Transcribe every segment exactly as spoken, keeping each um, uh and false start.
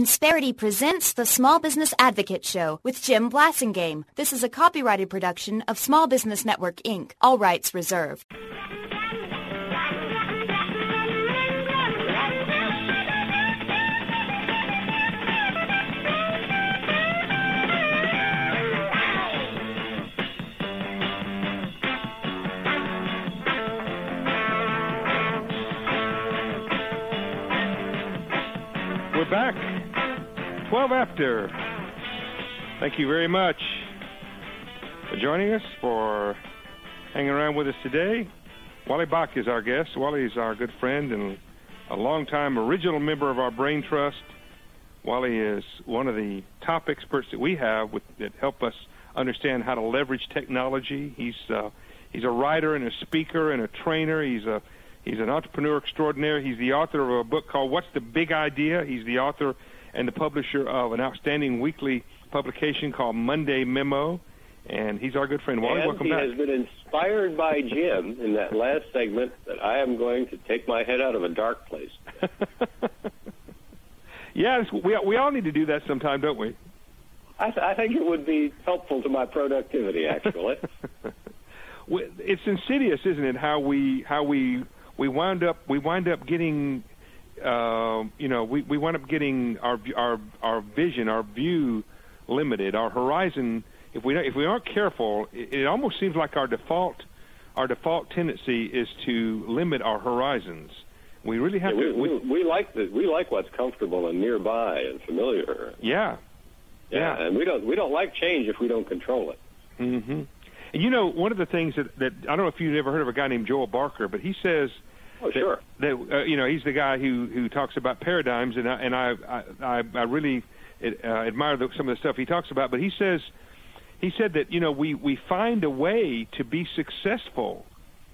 Insperity presents the Small Business Advocate Show with Jim Blasingame. This is a copyrighted production of Small Business Network, Incorporated. All rights reserved. We're back. twelve after. Thank you very much for joining us, for hanging around with us today. Wally Bach is our guest. Wally's our good friend and a longtime original member of our Brain Trust. Wally is one of the top experts that we have with, that help us understand how to leverage technology. He's uh, he's a writer and a speaker and a trainer. He's a He's an entrepreneur extraordinaire. He's the author of a book called What's the Big Idea? He's the author and the publisher of an outstanding weekly publication called Monday Memo. And he's our good friend. Wally, and welcome he back. He has been inspired by Jim in that last segment that I am going to take my head out of a dark place. Yes, we, we all need to do that sometime, don't we? I, th- I think it would be helpful to my productivity, actually. It's insidious, isn't it, how we how we... We wind up. We wind up getting, uh, you know, we, we wind up getting our our our vision, our view limited, our horizon. If we if we aren't careful, it, it almost seems like our default our default tendency is to limit our horizons. We really have yeah, to. We, we, we, we like the we like what's comfortable and nearby and familiar. Yeah, yeah, yeah. And we don't we don't like change if we don't control it. Mm-hmm. And you know, one of the things that, that I don't know if you've ever heard of a guy named Joel Barker, but he says. Oh, that, sure. That, uh, you know, he's the guy who, who talks about paradigms, and I, and I I, I really uh, admire the, some of the stuff he talks about. But he says, he said that you know we, we find a way to be successful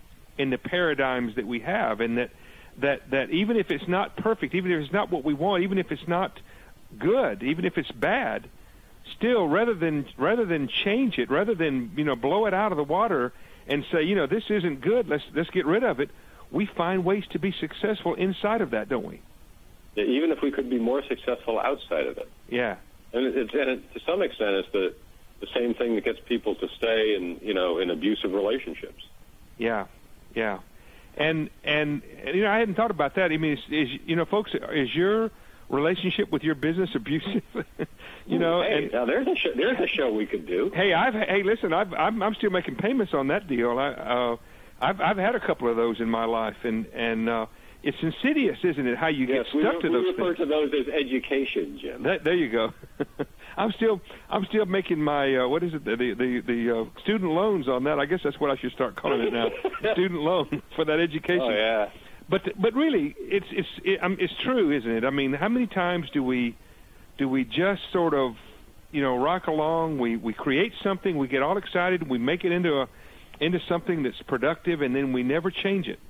in the paradigms that we have, and that that that even if it's not perfect, even if it's not what we want, even if it's not good, even if it's bad, still rather than rather than change it, rather than you know blow it out of the water and say you know this isn't good, let's let's get rid of it. We find ways to be successful inside of that, don't we? Yeah, even if we could be more successful outside of it. Yeah. And, it's, and it, to some extent, it's the the same thing that gets people to stay in you know in abusive relationships. Yeah, yeah. And and you know I hadn't thought about that. I mean, is, is you know, folks, is your relationship with your business abusive? you know, hey, and, now there's a show, there's a show we could do. Hey, I've hey, listen, I've, I'm I'm still making payments on that deal. I. Uh, I've I've had a couple of those in my life, and and uh, it's insidious, isn't it? How you yes, get stuck we, to we those refer things. to those as education, Jim. That, there you go. I'm still I'm still making my uh, what is it the the the uh, student loans on that. I guess that's what I should start calling it now. Student loan for that education. Oh yeah. But but really, it's it's it, um, it's true, isn't it? I mean, how many times do we do we just sort of you know rock along? We we create something, we get all excited, we make it into a into something that's productive, and then we never change it.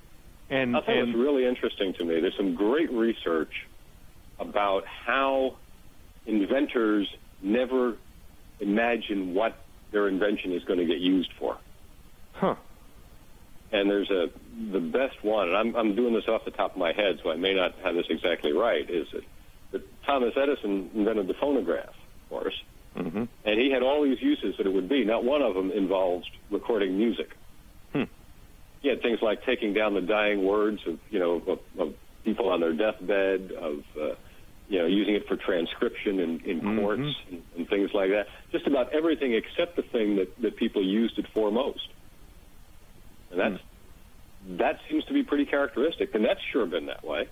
And I think and, it's really interesting to me. There's some great research about how inventors never imagine what their invention is going to get used for. Huh. And there's a the best one, and I'm, I'm doing this off the top of my head, so I may not have this exactly right, is that, that Thomas Edison invented the phonograph, of course. Mm-hmm. And he had all these uses that it would be. Not one of them involved recording music. Hmm. He had things like taking down the dying words of, you know, of, of people on their deathbed, of, uh, you know, using it for transcription in, in Mm-hmm. courts and, and things like that. Just about everything except the thing that, that people used it for most. And that's, hmm. that seems to be pretty characteristic, and that's sure been that way.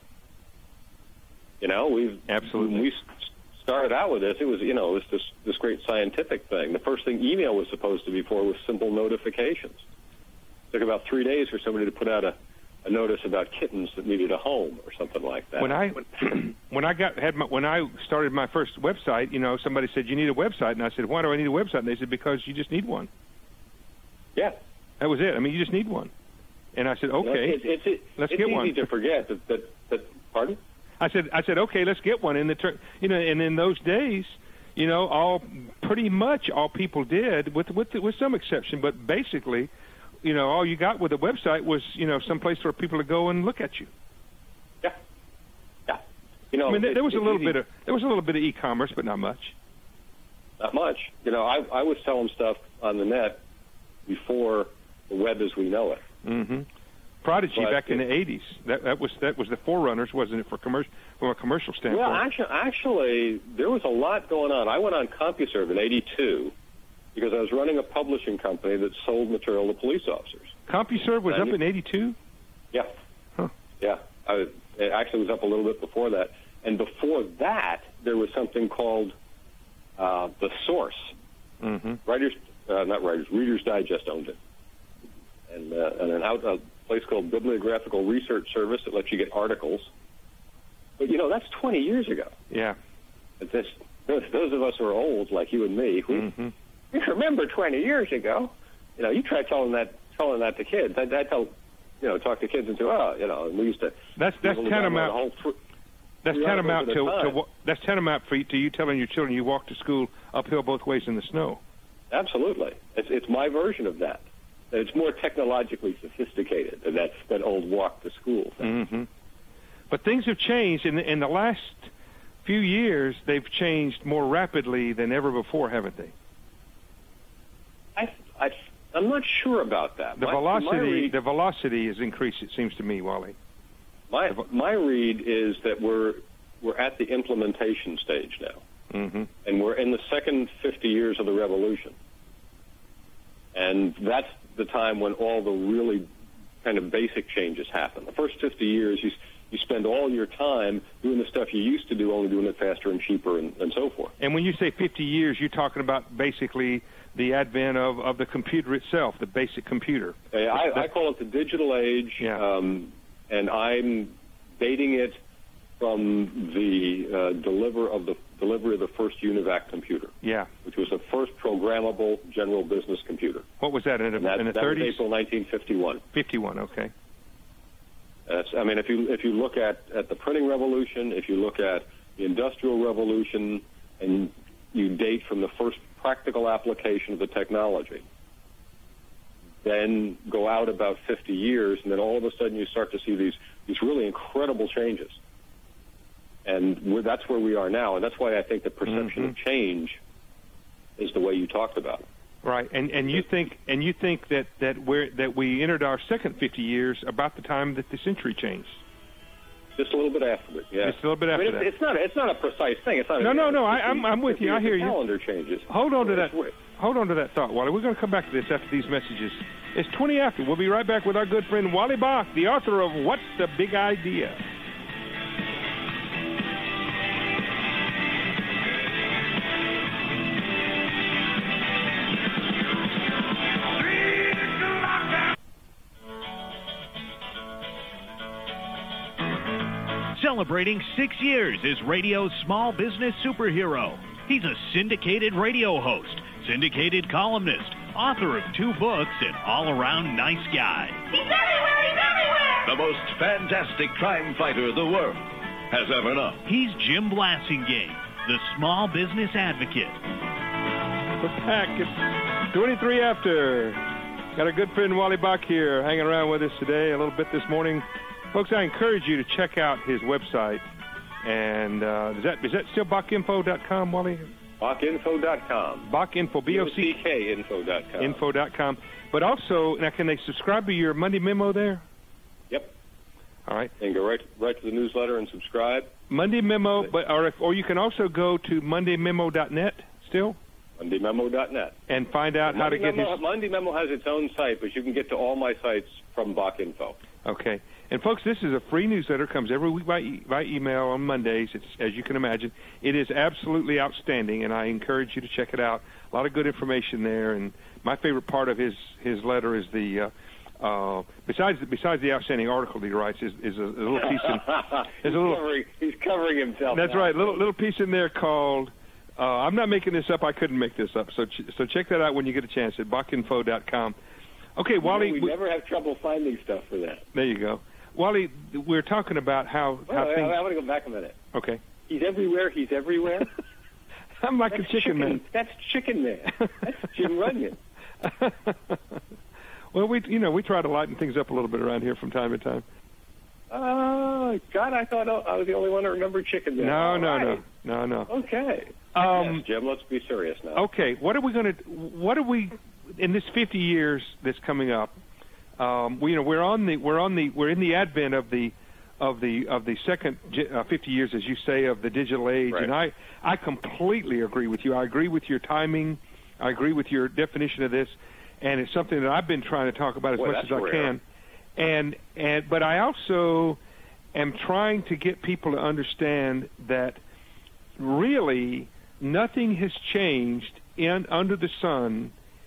You know, we've... Absolutely. We, started out with this, it was, you know, it was this, this great scientific thing. The first thing email was supposed to be for was simple notifications. It took about three days for somebody to put out a, a notice about kittens that needed a home or something like that. When I when I got had my, when I started my first website, you know, somebody said you need a website, and I said, why do I need a website? And they said because you just need one. Yeah, that was it. I mean, you just need one. And I said, okay, you know, it's, it's, it's, let's it's get easy one. to forget that, that, that. Pardon? I said, I said, okay, let's get one. And the, ter- you know, and in those days, you know, all pretty much all people did, with with with some exception, but basically, you know, all you got with a website was, you know, some place for people to go and look at you. Yeah, yeah. You know, I mean, there, it, there was a little easy. bit of there was a little bit of e-commerce, but not much. Not much. You know, I, I was selling stuff on the net before the web as we know it. Mm-hmm. Prodigy But back in it- the eighties. That that was that was the forerunners, wasn't it, for commercial from a commercial standpoint? Well, actually, actually, there was a lot going on. I went on CompuServe in eighty-two because I was running a publishing company that sold material to police officers. CompuServe was And up you- in eighty-two. Yeah. Huh. Yeah. I was, it actually was up a little bit before that. And before that, there was something called uh, The Source. Mm-hmm. Writers, uh, not Writers, Reader's Digest owned it. And, uh, and an out, a place called Bibliographical Research Service that lets you get articles. But, you know, that's twenty years ago. Yeah. It's this, those, those of us who are old, like you and me, who Mm-hmm. you remember twenty years ago. You know, you try telling that telling that to kids. I, I tell, you know, talk to kids and say, oh, you know, we used to. That's that's we only tantamount. download a whole thr- That's three tantamount to, articles at a to time. wha- that's tantamount for you, to you telling your children you walk to school uphill both ways in the snow. Absolutely, it's it's my version of that. It's more technologically sophisticated than that that old walk to school thing. Mm-hmm. But things have changed in the, in the last few years. They've changed more rapidly than ever before, haven't they? I, I I'm not sure about that. The My- velocity my read, the velocity has increased. It seems to me, Wally. my my read is that we're we're at the implementation stage now. Mm-hmm. And we're in the second fifty years of the revolution. And that's the time when all the really kind of basic changes happen. The first fifty years, you you spend all your time doing the stuff you used to do, only doing it faster and cheaper and, and so forth. And when you say fifty years, you're talking about basically the advent of, of the computer itself, the basic computer. Uh, I, I call it the digital age, Yeah. um, and I'm dating it from the uh, deliver of the delivery of the first UNIVAC computer, Yeah. which was the first programmable general business computer. What was that, in, And the that, in the that was thirties? April nineteen fifty-one. fifty-one, okay. That's, I mean, if you if you look at, at the printing revolution, if you look at the industrial revolution, and you date from the first practical application of the technology, then go out about fifty years, and then all of a sudden you start to see these these really incredible changes. And we're, that's where we are now, and that's why I think the perception Mhm. of change is the way you talked about. Right, and and you think and you think that that we that we entered our second fifty years about the time that the century changed. Just a little bit after it, yeah. Just a little bit I after mean, that. it's, it's not it's not a precise thing. It's not. No, a, no, no, I- it's- I'm- I'm with you. I the hear you. Calendar changes. Hold on to that. It's weird. Hold on to that thought, Wally. We're going to come back to this after these messages. It's twenty after. We'll be right back with our good friend Wally Bach, the author of What's the Big Idea? Celebrating six years as radio's small business superhero. He's a syndicated radio host, syndicated columnist, author of two books, and all-around nice guy. He's everywhere! He's everywhere! The most fantastic crime fighter the world has ever known. He's Jim Blasingame, the small business advocate. We're back. It's twenty-three after. Got a good friend Wally Bach here hanging around with us today a little bit this morning. Folks, I encourage you to check out his website. And uh, is that is that still bach info dot com, Wally? Bach info dot com. Bach Info, B O C K info dot com. info dot com. But also, now can they subscribe to your Monday memo there? Yep. All right. And go right right to the newsletter and subscribe. Monday memo, but or, if, or you can also go to monday memo dot net still Monday Memo dot net. and find out how to Monday get Memo, his... Monday Memo has its own site, but you can get to all my sites from Bach Info. Okay. And, folks, this is a free newsletter. Comes every week by, e- by email on Mondays, it's, as you can imagine. It is absolutely outstanding, and I encourage you to check it out. A lot of good information there. And my favorite part of his, his letter is the, uh, uh, besides, the, besides the outstanding article that he writes, is, is a, a little piece in... he's, a little, covering, he's covering himself. That's now. right. Little little piece in there called... Uh, I'm not making this up. I couldn't make this up. So ch- so check that out when you get a chance at bach info dot com. Okay, Wally... You know, we, we- never have trouble finding stuff for that. There you go. Wally, we're talking about how, how Well, things... I, I want to go back a minute. Okay. He's everywhere. He's everywhere. I'm like That's a chicken, man. That's Chicken Man. That's Jim Runyon. Well, we you know we try to lighten things up a little bit around here from time to time. Uh, God, I thought I was the only one that remembered chicken dinner. No, no, right. no, no, no. Okay. Um, yes, Jim, let's be serious now. Okay, what are we going to? What are we in this fifty years that's coming up? Um, we, you know, we're on the we're on the we're in the advent of the of the of the second uh, fifty years, as you say, of the digital age, right. and I I completely agree with you. I agree with your timing. I agree with your definition of this, and it's something that I've been trying to talk about as Boy, much as I rare. can. And and but I also am trying to get people to understand that really nothing has changed in under the sun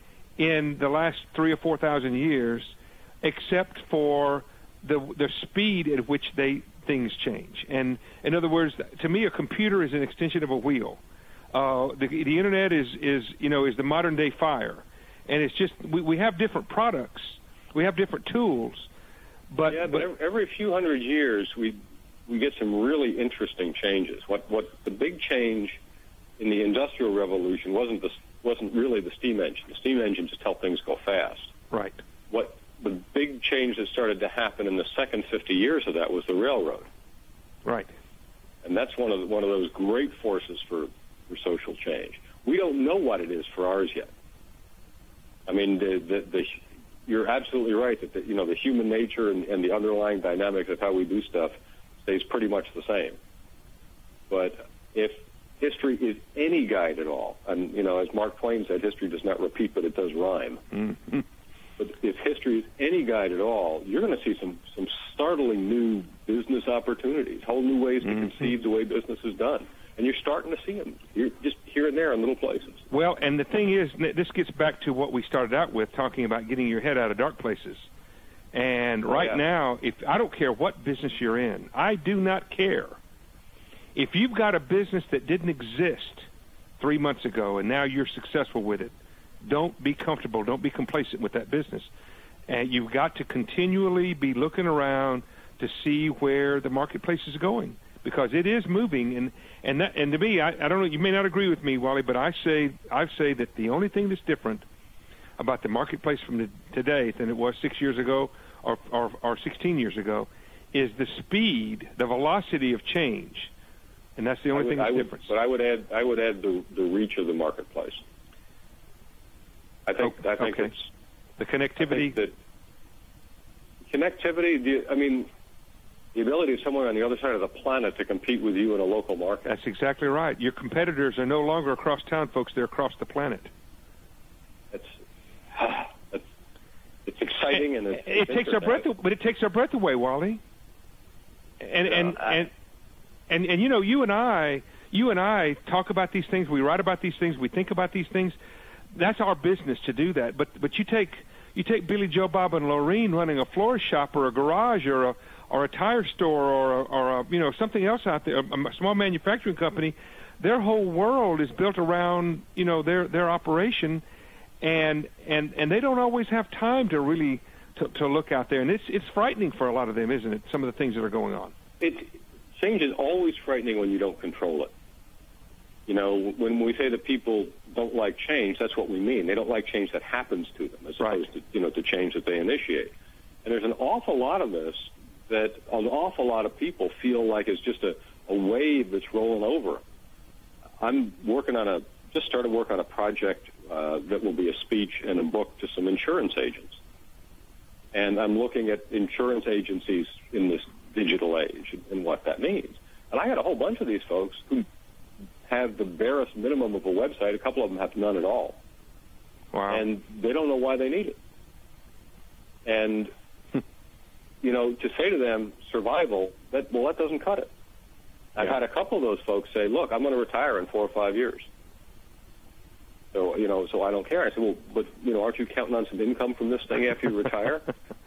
in the last three or four thousand years, except for the the speed at which they things change. And in other words, to me, a computer is an extension of a wheel. Uh, the, the internet is is you know is the modern day fire, and it's just we, we have different products, we have different tools. But, yeah, but, but every few hundred years, we we get some really interesting changes. What what the big change in the Industrial Revolution wasn't the wasn't really the steam engine. The steam engine just helped things go fast. Right. What the big change that started to happen in the second fifty years of that was the railroad. Right. And that's one of the, one of those great forces for, for social change. We don't know what it is for ours yet. I mean, the the, the you're absolutely right that the, you know the human nature and, and the underlying dynamics of how we do stuff stays pretty much the same. But if history is any guide at all, and you know, as Mark Twain said, history does not repeat, but it does rhyme. Mm-hmm. But if history is any guide at all, you're going to see some some startling new business opportunities, whole new ways to mm-hmm. conceive the way business is done. And you're starting to see them. You're just here and there in little places. Well, and the thing is, this gets back to what we started out with, talking about getting your head out of dark places. And right oh, yeah. now, if I don't care what business you're in, I do not care. If you've got a business that didn't exist three months ago and now you're successful with it, don't be comfortable. Don't be complacent with that business. And you've got to continually be looking around to see where the marketplace is going, because it is moving. And and that, and to me, I, I don't know. You may not agree with me, Wally, but I say I say that the only thing that's different about the marketplace from the, today than it was six years ago or, or or sixteen years ago is the speed, the velocity of change, and that's the only would, thing that's would, different. But I would add I would add the the reach of the marketplace. I think oh, I think okay. it's the connectivity. I think that connectivity. The, I mean. The ability of someone on the other side of the planet to compete with you in a local market. That's exactly right. Your competitors are no longer across town, folks. They're across the planet. It's it's, it's exciting and, and it's, it it's takes our breath, but it takes our breath away, Wally. And no, and, I, and and and you know, you and I, you and I talk about these things. We write about these things. We think about these things. That's our business to do that. But but you take you take Billy Joe Bob and Lorene running a florist shop or a garage or a or a tire store, or a, or a, you know something else out there, a small manufacturing company. Their whole world is built around you know their their operation, and and and they don't always have time to really to, to look out there, and it's it's frightening for a lot of them, isn't it? Some of the things that are going on. It change is always frightening when you don't control it. You know, when we say that people don't like change, that's what we mean. They don't like change that happens to them, as right. opposed to you know to change that they initiate. And there's an awful lot of this that an awful lot of people feel like it's just a, a wave that's rolling over. I'm working on a, just started work on a project uh, that will be a speech and a book to some insurance agents. And I'm looking at insurance agencies in this digital age and what that means. And I had a whole bunch of these folks who have the barest minimum of a website. A couple of them have none at all. Wow. And they don't know why they need it. And you know, to say to them, survival, that well, that doesn't cut it. I've yeah. had a couple of those folks say, look, I'm going to retire in four or five years. So, you know, so I don't care. I said, well, but, you know, aren't you counting on some income from this thing after you retire?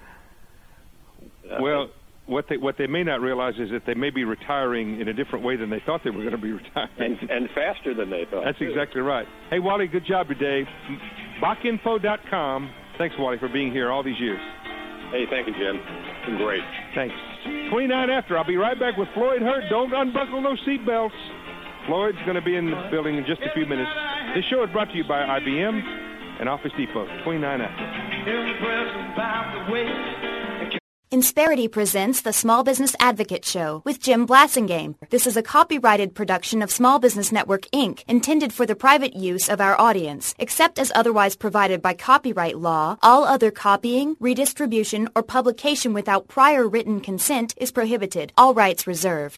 Well, what they what they may not realize is that they may be retiring in a different way than they thought they were going to be retiring. And, and faster than they thought. That's too. exactly right. Hey, Wally, good job today. Bach info dot com. Thanks, Wally, for being here all these years. Hey, thank you, Jim. It's been great. Thanks. twenty-nine after. I'll be right back with Floyd Hurt. Don't unbuckle those seatbelts. Floyd's going to be in the building in just a few minutes. This show is brought to you by I B M and Office Depot. twenty-nine after. Insperity presents the Small Business Advocate Show with Jim Blasingame. This is a copyrighted production of Small Business Network, Incorporated, intended for the private use of our audience. Except as otherwise provided by copyright law, all other copying, redistribution, or publication without prior written consent is prohibited. All rights reserved.